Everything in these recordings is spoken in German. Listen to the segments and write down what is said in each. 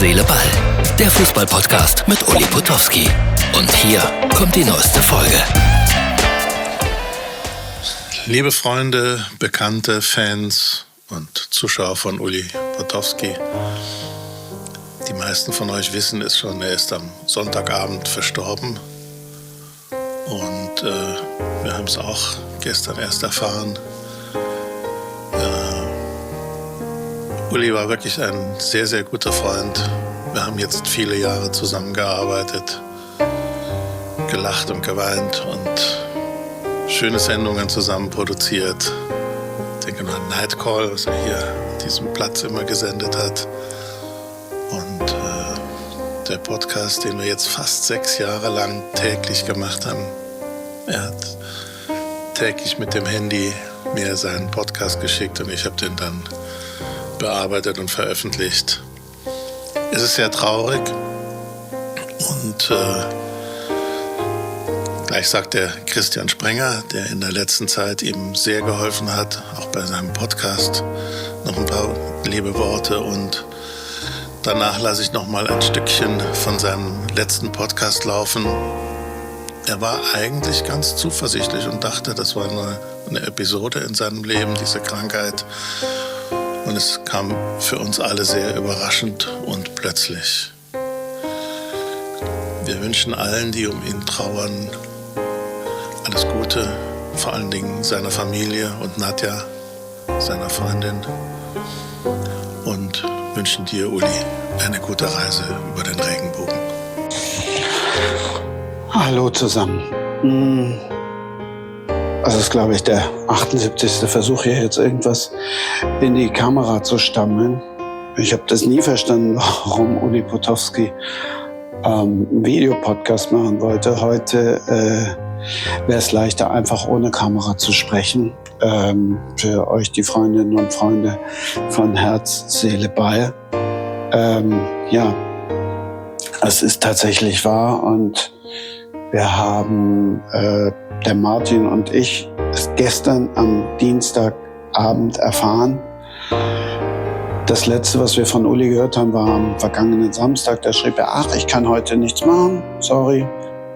Seele, Ball. Der Fußball-Podcast mit Uli Potowski. Und hier kommt die neueste Folge. Liebe Freunde, Bekannte, Fans und Zuschauer von Uli Potowski. Die meisten von euch wissen es schon, er ist am Sonntagabend verstorben. Und wir haben es auch gestern erst erfahren. Uli war wirklich ein sehr, sehr guter Freund. Wir haben jetzt viele Jahre zusammengearbeitet, gelacht und geweint und schöne Sendungen zusammen produziert. Ich denke nur an Night Call, was er hier an diesem Platz immer gesendet hat. Und der Podcast, den wir jetzt fast 6 Jahre lang täglich gemacht haben. Er hat täglich mit dem Handy mir seinen Podcast geschickt und ich habe den dann bearbeitet und veröffentlicht. Es ist sehr traurig und gleich sagt der Christian Sprenger, der in der letzten Zeit ihm sehr geholfen hat, auch bei seinem Podcast, noch ein paar liebe Worte und danach lasse ich noch mal ein Stückchen von seinem letzten Podcast laufen. Er war eigentlich ganz zuversichtlich und dachte, das war nur eine Episode in seinem Leben, diese Krankheit. Und es kam für uns alle sehr überraschend und plötzlich. Wir wünschen allen, die um ihn trauern, alles Gute, vor allen Dingen seiner Familie und Nadja, seiner Freundin. Und wünschen dir, Uli, eine gute Reise über den Regenbogen. Hallo zusammen. Also ist, glaube ich, der 78. Versuch, hier jetzt irgendwas in die Kamera zu stammeln. Ich habe das nie verstanden, warum Uli Potowski einen Videopodcast machen wollte. Heute wäre es leichter, einfach ohne Kamera zu sprechen. Für euch, die Freundinnen und Freunde von Herz, Seele, Ball. Ja, es ist tatsächlich wahr und wir haben, der Martin und ich, es gestern am Dienstagabend erfahren. Das Letzte, was wir von Uli gehört haben, war am vergangenen Samstag. Da schrieb er, ich kann heute nichts machen, sorry,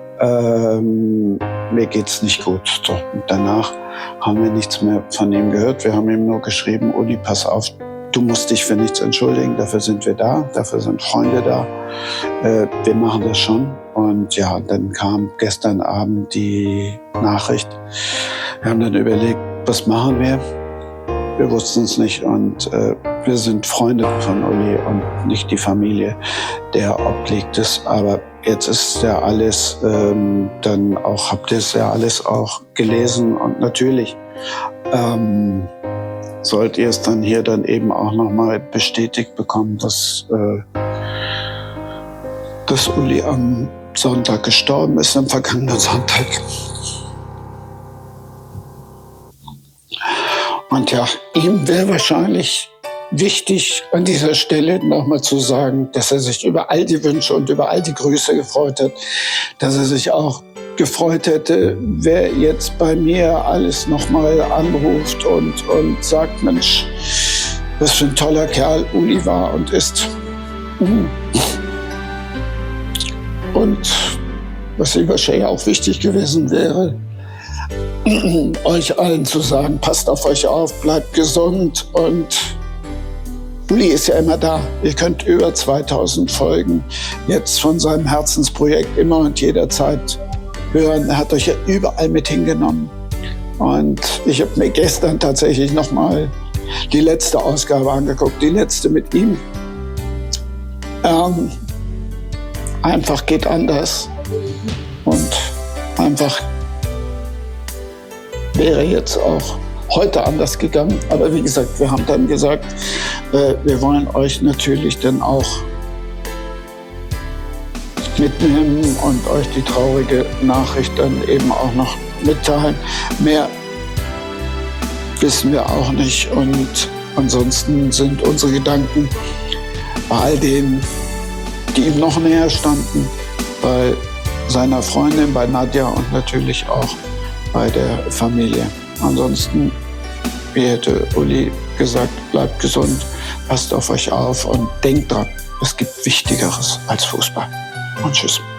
mir geht's nicht gut. So, und danach haben wir nichts mehr von ihm gehört. Wir haben ihm nur geschrieben, Uli, pass auf, du musst dich für nichts entschuldigen, dafür sind wir da, dafür sind Freunde da, wir machen das schon. Und ja, dann kam gestern Abend die Nachricht. Wir haben dann überlegt, was machen wir? Wir wussten es nicht und wir sind Freunde von Uli und nicht die Familie, der obliegt es. Aber jetzt ist ja alles, dann auch, habt ihr es ja alles auch gelesen und natürlich sollt ihr es dann hier dann eben auch nochmal bestätigt bekommen, dass Uli am Sonntag gestorben ist, am vergangenen Sonntag. Und ja, ihm wäre wahrscheinlich wichtig, an dieser Stelle nochmal zu sagen, dass er sich über all die Wünsche und über all die Grüße gefreut hat, dass er sich auch gefreut hätte, wer jetzt bei mir alles nochmal anruft und sagt, Mensch, was für ein toller Kerl Uli war und ist. Und was ihm wahrscheinlich auch wichtig gewesen wäre, euch allen zu sagen, passt auf euch auf, bleibt gesund und Uli ist ja immer da. Ihr könnt über 2000 Folgen jetzt von seinem Herzensprojekt immer und jederzeit hören. Er hat euch ja überall mit hingenommen. Und ich habe mir gestern tatsächlich nochmal die letzte Ausgabe angeguckt, die letzte mit ihm. Einfach geht anders und einfach wäre jetzt auch heute anders gegangen. Aber wie gesagt, wir haben dann gesagt, wir wollen euch natürlich dann auch mitnehmen und euch die traurige Nachricht dann eben auch noch mitteilen. Mehr wissen wir auch nicht und ansonsten sind unsere Gedanken bei all denen, die ihm noch näher standen, bei seiner Freundin, bei Nadja und natürlich auch bei der Familie. Ansonsten, wie hätte Uli gesagt, bleibt gesund, Passt auf euch auf und denkt dran, es gibt Wichtigeres als Fußball. Und tschüss.